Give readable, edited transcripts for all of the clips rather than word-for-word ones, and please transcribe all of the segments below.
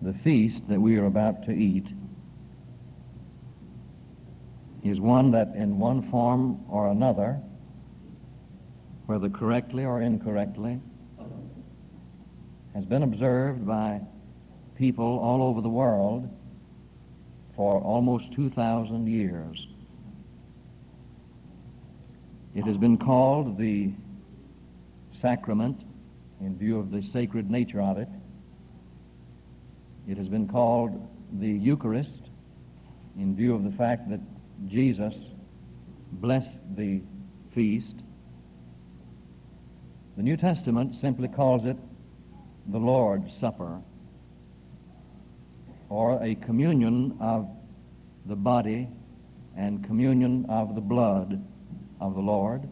The feast that we are about to eat is one that in one form or another, whether correctly or incorrectly, has been observed by people all over the world for almost 2,000 years. It has been called the sacrament in view of the sacred nature of it. It has been called the Eucharist in view of the fact that Jesus blessed the feast. The New Testament simply calls it the Lord's Supper, or a communion of the body and communion of the blood of the Lord,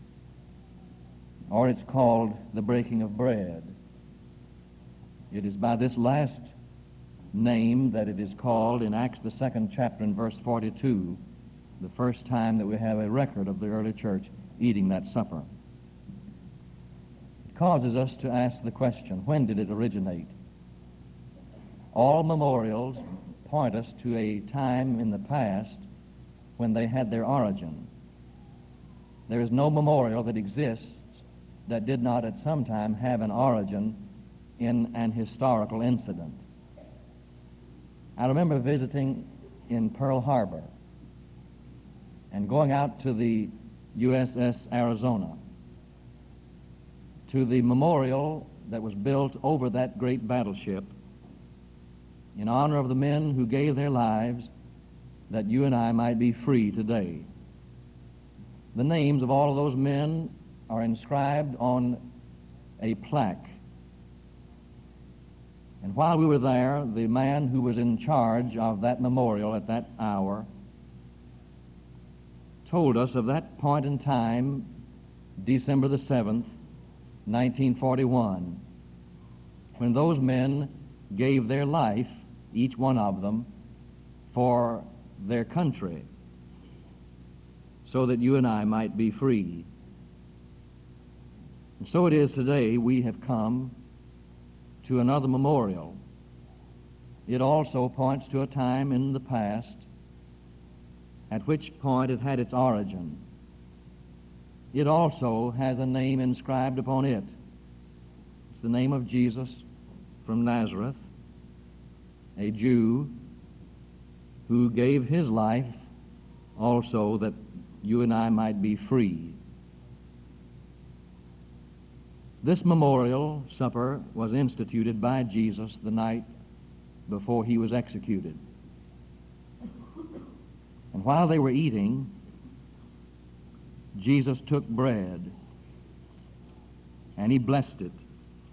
or it's called the breaking of bread. It is by this last name that it is called in Acts the 2nd chapter and verse 42, the first time that we have a record of the early church eating that supper. It causes us to ask the question, when did it originate? All memorials point us to a time in the past when they had their origin. There is no memorial that exists that did not at some time have an origin in an historical incident. I remember visiting in Pearl Harbor and going out to the USS Arizona, to the memorial that was built over that great battleship in honor of the men who gave their lives that you and I might be free today. The names of all of those men are inscribed on a plaque. And while we were there, the man who was in charge of that memorial at that hour told us of that point in time, December the 7th, 1941, when those men gave their life, each one of them, for their country, so that you and I might be free. And so it is today we have come to another memorial. It also points to a time in the past at which point it had its origin. It also has a name inscribed upon it. It's the name of Jesus from Nazareth, a Jew who gave his life also that you and I might be free. This memorial supper was instituted by Jesus the night before he was executed. And while they were eating, Jesus took bread and he blessed it.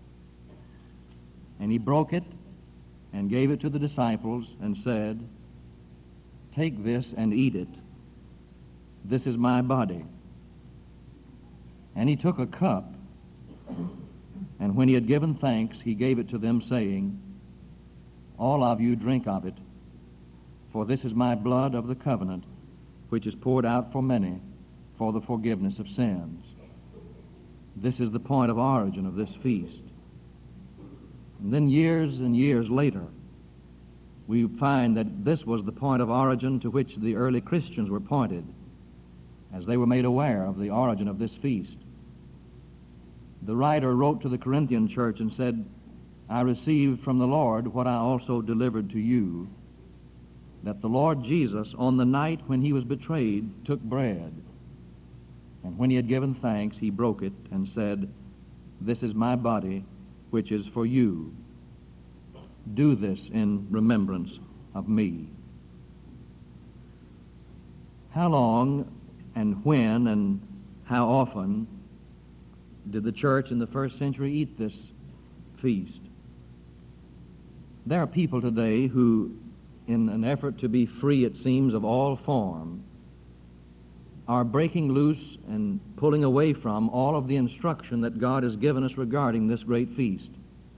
And he broke it and gave it to the disciples and said, "Take this and eat it. This is my body." And he took a cup, and when he had given thanks, he gave it to them, saying, "All of you drink of it, for this is my blood of the covenant, which is poured out for many for the forgiveness of sins." This is the point of origin of this feast. And then years and years later, we find that this was the point of origin to which the early Christians were pointed, as they were made aware of the origin of this feast. The writer wrote to the Corinthian church and said, "I received from the Lord what I also delivered to you, that the Lord Jesus, on the night when he was betrayed, took bread, and when he had given thanks, he broke it and said, 'This is my body, which is for you. Do this in remembrance of me.'" How long and when and how often did the church in the first century eat this feast? There are people today who, in an effort to be free, it seems, of all form, are breaking loose and pulling away from all of the instruction that God has given us regarding this great feast.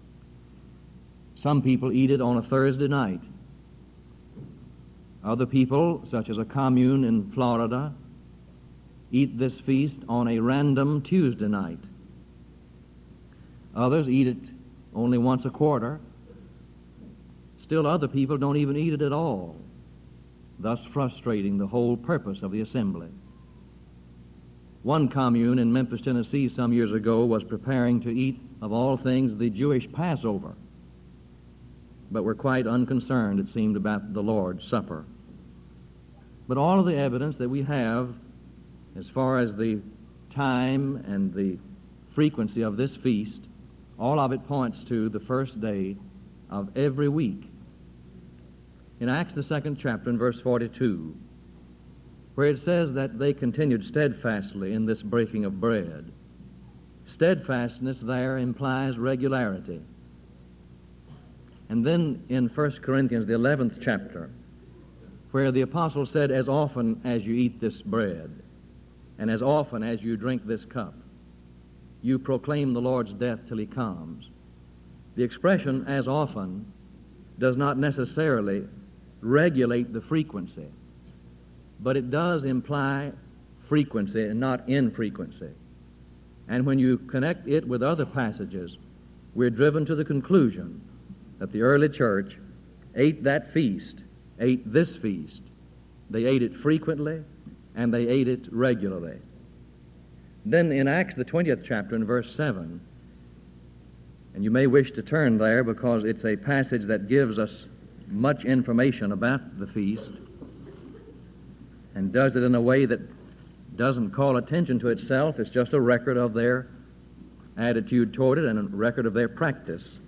Some people eat it on a Thursday night. Other people, such as a commune in Florida, eat this feast on a random Tuesday night. Others eat it only once a quarter. Still other people don't even eat it at all, thus frustrating the whole purpose of the assembly. One commune in Memphis, Tennessee, some years ago was preparing to eat, of all things, the Jewish Passover, but were quite unconcerned, it seemed, about the Lord's Supper. But all of the evidence that we have as far as the time and the frequency of this feast, all of it points to the first day of every week. In Acts, the 2nd chapter, in verse 42, where it says that they continued steadfastly in this breaking of bread. Steadfastness there implies regularity. And then in 1 Corinthians, the 11th chapter, where the apostle said, as often as you eat this bread, and as often as you drink this cup, you proclaim the Lord's death till he comes. The expression, as often, does not necessarily regulate the frequency, but it does imply frequency and not infrequency. And when you connect it with other passages, we're driven to the conclusion that the early church ate that feast, ate this feast. They ate it frequently, and they ate it regularly. Then in Acts, the 20th chapter, in verse 7, and you may wish to turn there because it's a passage that gives us much information about the feast, and does it in a way that doesn't call attention to itself. It's just a record of their attitude toward it and a record of their practice.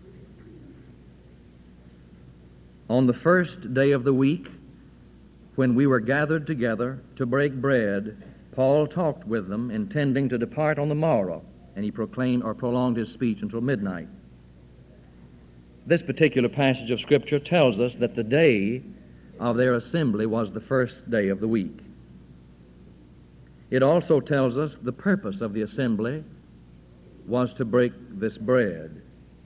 On the first day of the week, when we were gathered together to break bread, Paul talked with them, intending to depart on the morrow, and he proclaimed or prolonged his speech until midnight. This particular passage of Scripture tells us that the day of their assembly was the first day of the week. It also tells us the purpose of the assembly was to break this bread.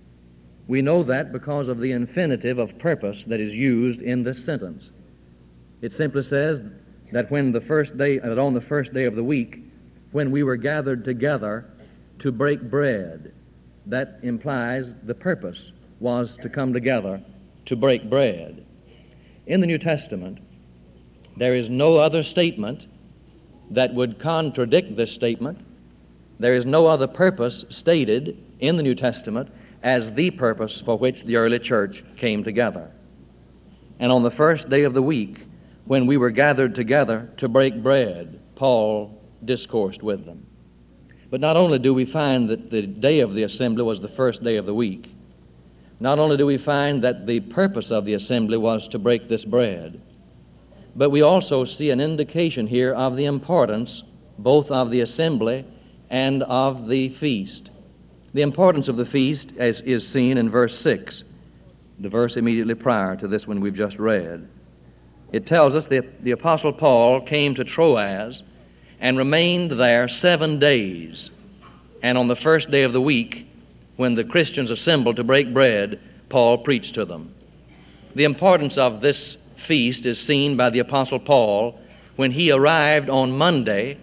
We know that because of the infinitive of purpose that is used in this sentence. It simply says that on the first day of the week, when we were gathered together to break bread, that implies the purpose was to come together to break bread. In the New Testament, there is no other statement that would contradict this statement. There is no other purpose stated in the New Testament as the purpose for which the early church came together. And on the first day of the week, when we were gathered together to break bread, Paul discoursed with them. But not only do we find that the day of the assembly was the first day of the week, not only do we find that the purpose of the assembly was to break this bread, but we also see an indication here of the importance both of the assembly and of the feast. The importance of the feast is seen in verse 6, the verse immediately prior to this one we've just read. It tells us that the Apostle Paul came to Troas and remained there 7 days. And on the first day of the week, when the Christians assembled to break bread, Paul preached to them. The importance of this feast is seen by the Apostle Paul when he arrived on Monday,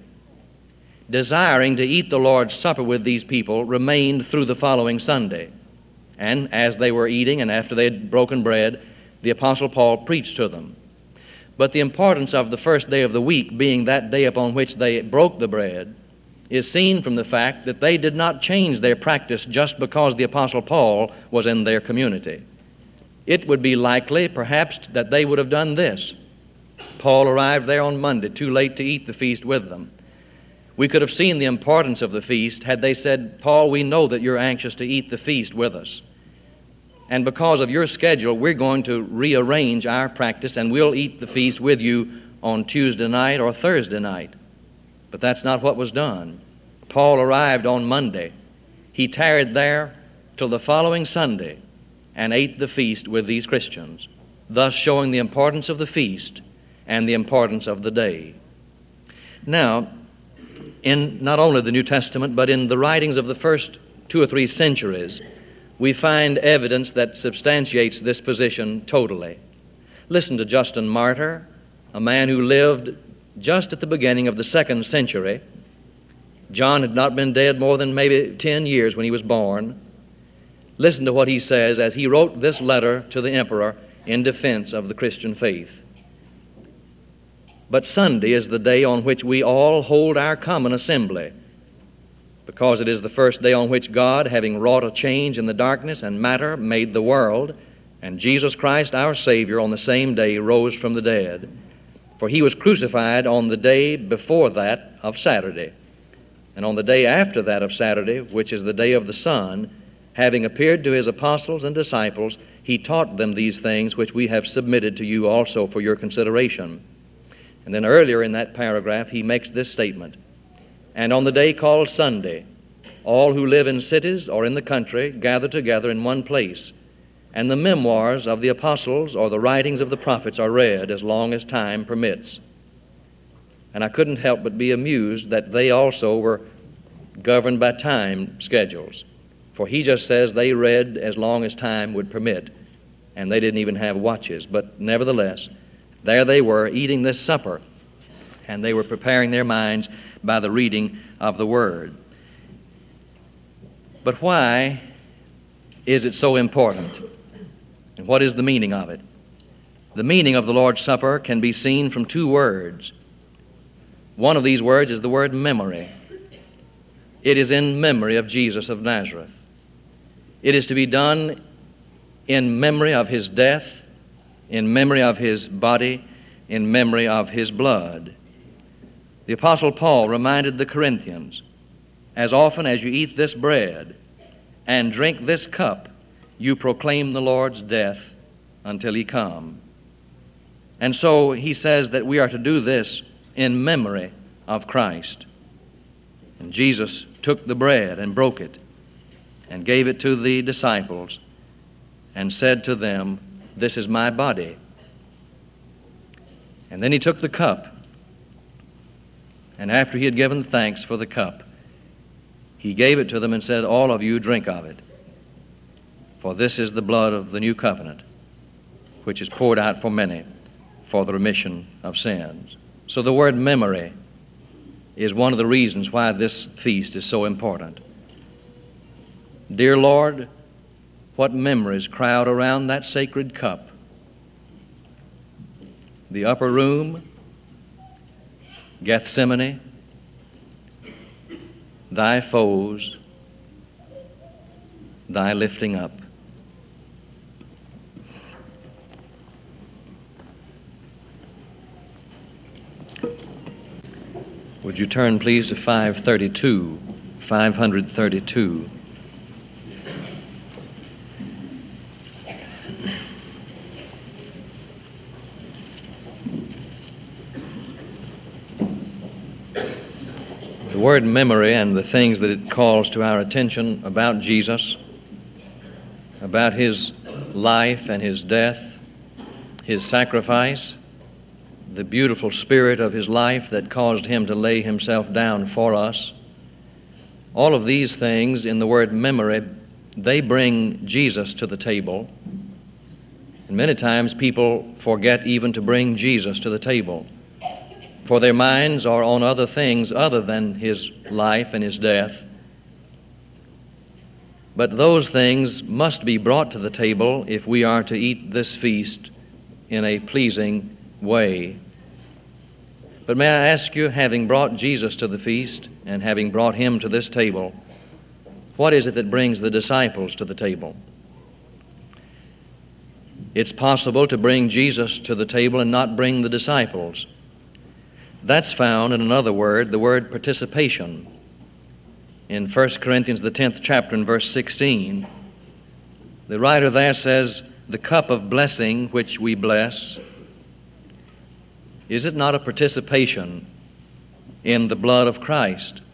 desiring to eat the Lord's Supper with these people, remained through the following Sunday. And as they were eating and after they had broken bread, the Apostle Paul preached to them. But the importance of the first day of the week being that day upon which they broke the bread is seen from the fact that they did not change their practice just because the Apostle Paul was in their community. It would be likely, perhaps, that they would have done this. Paul arrived there on Monday, too late to eat the feast with them. We could have seen the importance of the feast had they said, Paul, we know that you're anxious to eat the feast with us. And because of your schedule, we're going to rearrange our practice and we'll eat the feast with you on Tuesday night or Thursday night. But that's not what was done. Paul arrived on Monday. He tarried there till the following Sunday and ate the feast with these Christians, thus showing the importance of the feast and the importance of the day. Now, in not only the New Testament, but in the writings of the first 2 or 3 centuries, we find evidence that substantiates this position totally. Listen to Justin Martyr, a man who lived just at the beginning of the 2nd century. John had not been dead more than maybe 10 years when he was born. Listen to what he says as he wrote this letter to the emperor in defense of the Christian faith. But Sunday is the day on which we all hold our common assembly, because it is the first day on which God, having wrought a change in the darkness and matter, made the world, and Jesus Christ, our Savior, on the same day rose from the dead. For he was crucified on the day before that of Saturday. And on the day after that of Saturday, which is the day of the sun, having appeared to his apostles and disciples, he taught them these things which we have submitted to you also for your consideration. And then earlier in that paragraph, he makes this statement: and on the day called Sunday, all who live in cities or in the country gather together in one place, and the memoirs of the apostles or the writings of the prophets are read as long as time permits. And I couldn't help but be amused that they also were governed by time schedules. For he just says they read as long as time would permit, and they didn't even have watches. But nevertheless, there they were eating this supper, and they were preparing their minds by the reading of the Word. But why is it so important? And what is the meaning of it? The meaning of the Lord's Supper can be seen from two words. One of these words is the word memory. It is in memory of Jesus of Nazareth. It is to be done in memory of his death, in memory of his body, in memory of his blood. The Apostle Paul reminded the Corinthians, as often as you eat this bread and drink this cup, you proclaim the Lord's death until he come. And so he says that we are to do this in memory of Christ. And Jesus took the bread and broke it and gave it to the disciples and said to them, "This is my body." And then he took the cup, and after he had given thanks for the cup, he gave it to them and said, "All of you drink of it, for this is the blood of the new covenant, which is poured out for many for the remission of sins." So the word memory is one of the reasons why this feast is so important. Dear Lord, what memories crowd around that sacred cup. The upper room, Gethsemane, thy foes, thy lifting up. Would you turn, please, to 532, 532. The word memory and the things that it calls to our attention about Jesus, about his life and his death, his sacrifice, the beautiful spirit of his life that caused him to lay himself down for us. All of these things in the word memory, they bring Jesus to the table. And many times people forget even to bring Jesus to the table, for their minds are on other things other than his life and his death. But those things must be brought to the table if we are to eat this feast in a pleasing way. But may I ask you, having brought Jesus to the feast and having brought him to this table, what is it that brings the disciples to the table? It's possible to bring Jesus to the table and not bring the disciples. That's found in another word, the word participation. In 1 Corinthians, the 10th chapter, and verse 16, the writer there says, "The cup of blessing which we bless, is it not a participation in the blood of Christ?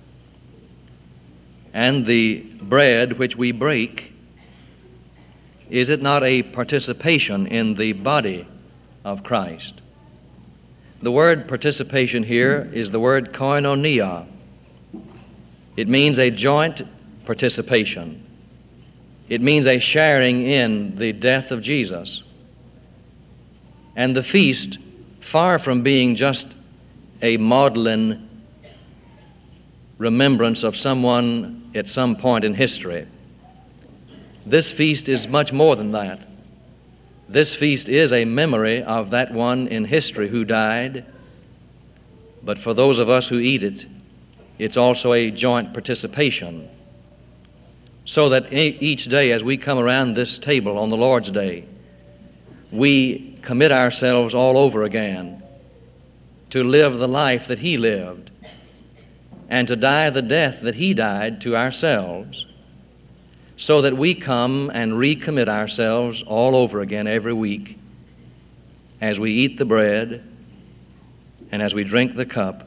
And the bread which we break, is it not a participation in the body of Christ?" The word participation here is the word koinonia. It means a joint participation. It means a sharing in the death of Jesus. And the feast, far from being just a maudlin remembrance of someone at some point in history, this feast is much more than that. This feast is a memory of that one in history who died, but for those of us who eat it, it's also a joint participation, so that each day as we come around this table on the Lord's Day, we commit ourselves all over again to live the life that He lived and to die the death that He died to ourselves, so that we come and recommit ourselves all over again every week as we eat the bread and as we drink the cup.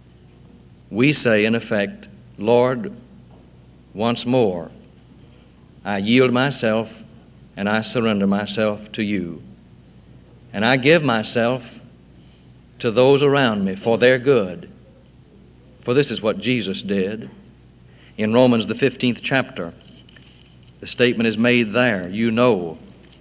We say, in effect, Lord, once more, I yield myself and I surrender myself to You. And I give myself to those around me for their good. For this is what Jesus did. In Romans, the 15th chapter, the statement is made there. You know,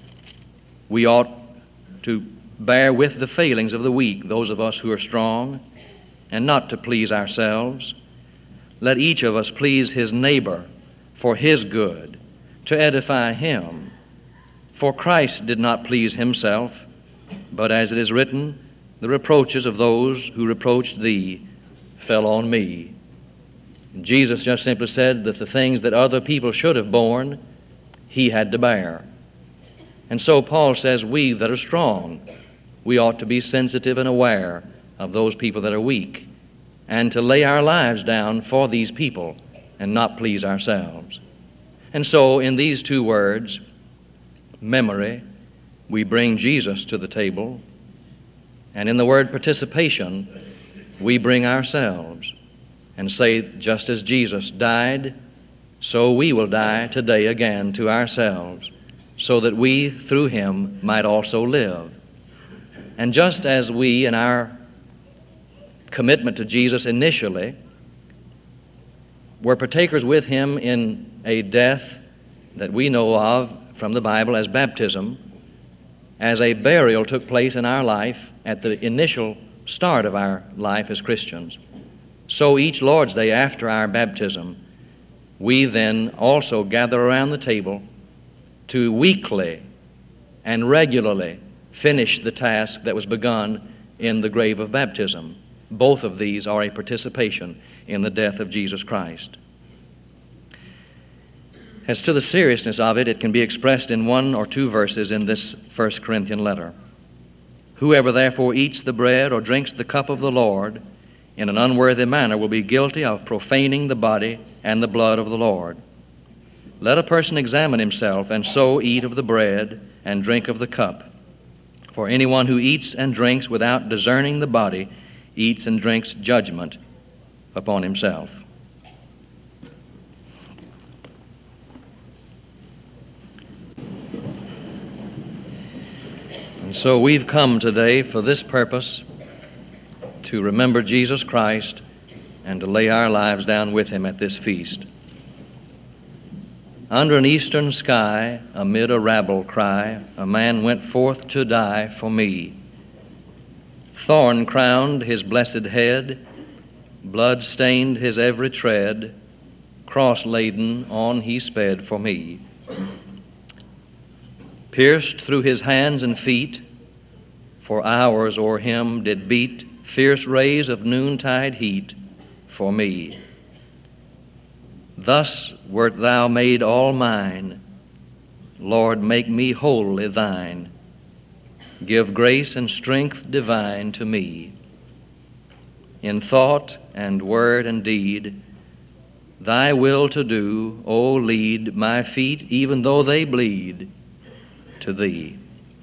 we ought to bear with the failings of the weak, those of us who are strong, and not to please ourselves. Let each of us please his neighbor for his good, to edify him. For Christ did not please himself, but as it is written, the reproaches of those who reproached thee fell on me. Jesus just simply said that the things that other people should have borne, he had to bear. And so Paul says we that are strong, we ought to be sensitive and aware of those people that are weak, and to lay our lives down for these people and not please ourselves. And so in these two words, memory, we bring Jesus to the table, and in the word participation, we bring ourselves and say, just as Jesus died, so we will die today again to ourselves, so that we through Him might also live. And just as we in our commitment to Jesus initially were partakers with Him in a death that we know of from the Bible as baptism, as a burial took place in our life at the initial start of our life as Christians, so each Lord's Day after our baptism, we then also gather around the table to weekly and regularly finish the task that was begun in the grave of baptism. Both of these are a participation in the death of Jesus Christ. As to the seriousness of it, it can be expressed in one or two verses in this 1 Corinthian letter. Whoever therefore eats the bread or drinks the cup of the Lord in an unworthy manner will be guilty of profaning the body and the blood of the Lord. Let a person examine himself, and so eat of the bread and drink of the cup. For anyone who eats and drinks without discerning the body eats and drinks judgment upon himself. And so we've come today for this purpose, to remember Jesus Christ and to lay our lives down with Him at this feast. Under an eastern sky, amid a rabble cry, a man went forth to die for me. Thorn crowned his blessed head, blood stained his every tread, cross laden on he sped for me. Pierced through his hands and feet, for hours o'er him did beat fierce rays of noontide heat for me. Thus wert thou made all mine. Lord, make me wholly thine. Give grace and strength divine to me. In thought and word and deed, thy will to do, O lead my feet, even though they bleed, to thee.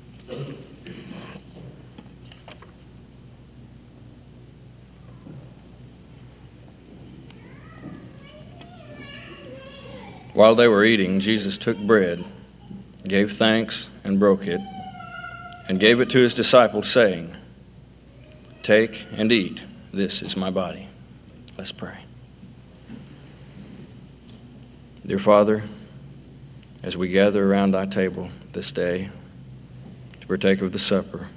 While they were eating, Jesus took bread, gave thanks, and broke it, and gave it to his disciples, saying, Take and eat. This is my body. Let's pray. Dear Father, as we gather around thy table this day to partake of the supper,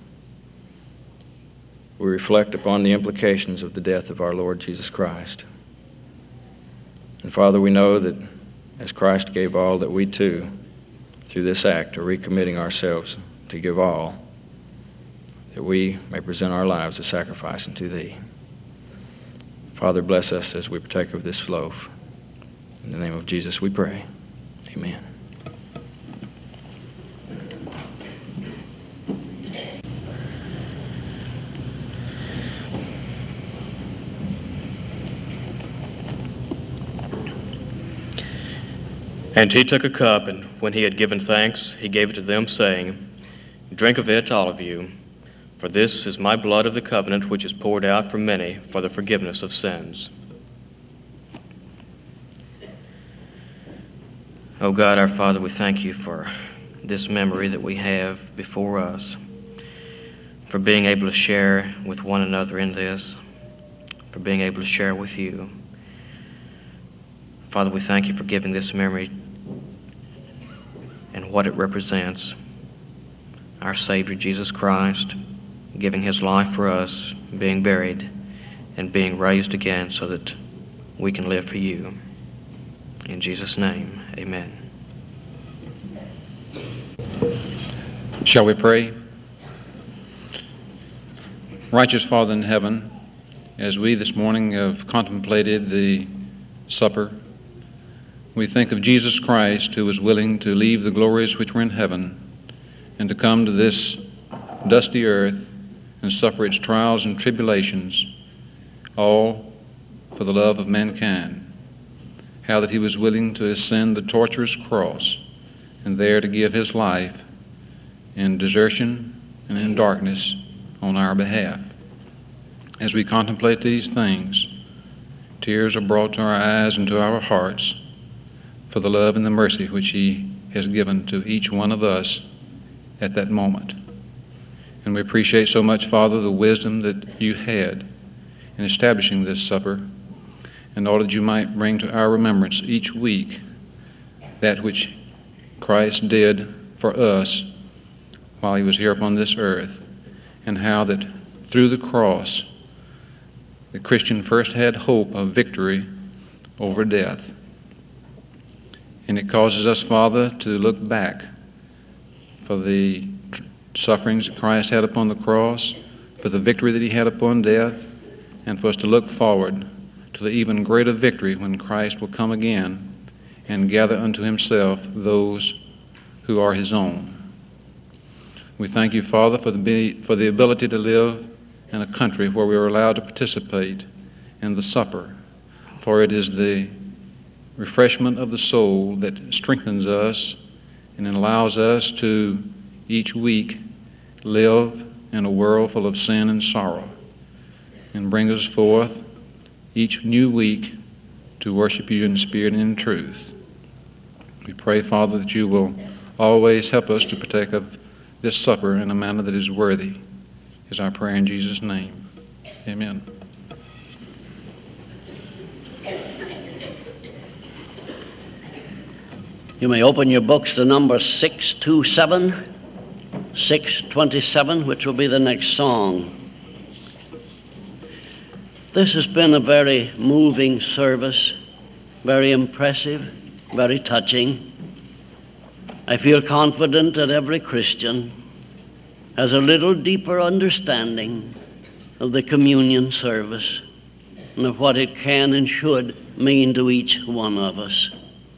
we reflect upon the implications of the death of our Lord Jesus Christ. And Father, we know that as Christ gave all, that we too, through this act, are recommitting ourselves to give all, that we may present our lives a sacrifice unto Thee. Father, bless us as we partake of this loaf. In the name of Jesus we pray. Amen. And he took a cup, and when he had given thanks, he gave it to them, saying, Drink of it, all of you, for this is my blood of the covenant, which is poured out for many for the forgiveness of sins. Oh God, our Father, we thank you for this memory that we have before us, for being able to share with one another in this, for being able to share with you. Father, we thank you for giving this memory and what it represents. Our Savior, Jesus Christ, giving his life for us, being buried, and being raised again so that we can live for you. In Jesus' name, amen. Shall we pray? Righteous Father in heaven, as we this morning have contemplated the supper, we think of Jesus Christ, who was willing to leave the glories which were in heaven and to come to this dusty earth and suffer its trials and tribulations, all for the love of mankind. How that he was willing to ascend the tortuous cross and there to give his life in desertion and in darkness on our behalf. As we contemplate these things, tears are brought to our eyes and to our hearts for the love and the mercy which he has given to each one of us at that moment. And we appreciate so much, Father, the wisdom that you had in establishing this supper, in order that you might bring to our remembrance each week that which Christ did for us while he was here upon this earth, and how that through the cross the Christian first had hope of victory over death. And it causes us, Father, to look back for the sufferings that Christ had upon the cross, for the victory that he had upon death, and for us to look forward to the even greater victory when Christ will come again and gather unto himself those who are his own. We thank you, Father, for the ability to live in a country where we are allowed to participate in the supper, for it is the refreshment of the soul that strengthens us and allows us to each week live in a world full of sin and sorrow, and bring us forth each new week to worship you in spirit and in truth. We pray, Father, that you will always help us to partake of this supper in a manner that is worthy, is our prayer in Jesus' name. Amen. You may open your books to number 627, which will be the next song. This has been a very moving service, very impressive, very touching. I feel confident that every Christian has a little deeper understanding of the communion service and of what it can and should mean to each one of us.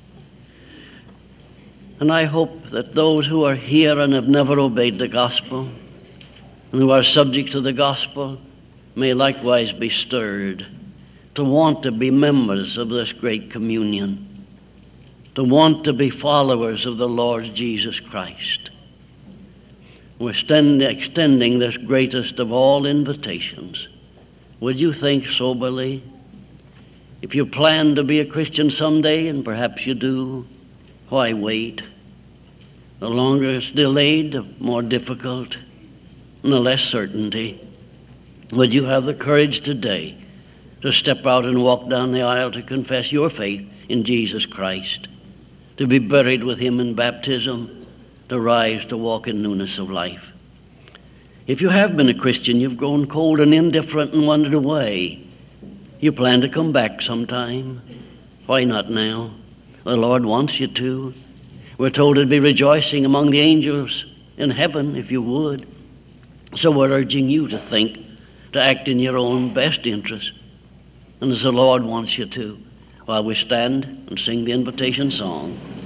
And I hope that those who are here and have never obeyed the gospel and who are subject to the gospel may likewise be stirred to want to be members of this great communion, to want to be followers of the Lord Jesus Christ. We're extending this greatest of all invitations. Would you think soberly? If you plan to be a Christian someday, and perhaps you do, why wait? The longer it's delayed, the more difficult and the less certainty. Would you have the courage today to step out and walk down the aisle to confess your faith in Jesus Christ, to be buried with him in baptism, to rise to walk in newness of life? If you have been a Christian, you've grown cold and indifferent and wandered away. You plan to come back sometime. Why not now? The Lord wants you to. We're told to be rejoicing among the angels in heaven if you would. So we're urging you to think, to act in your own best interest, and as the Lord wants you to, while we stand and sing the invitation song.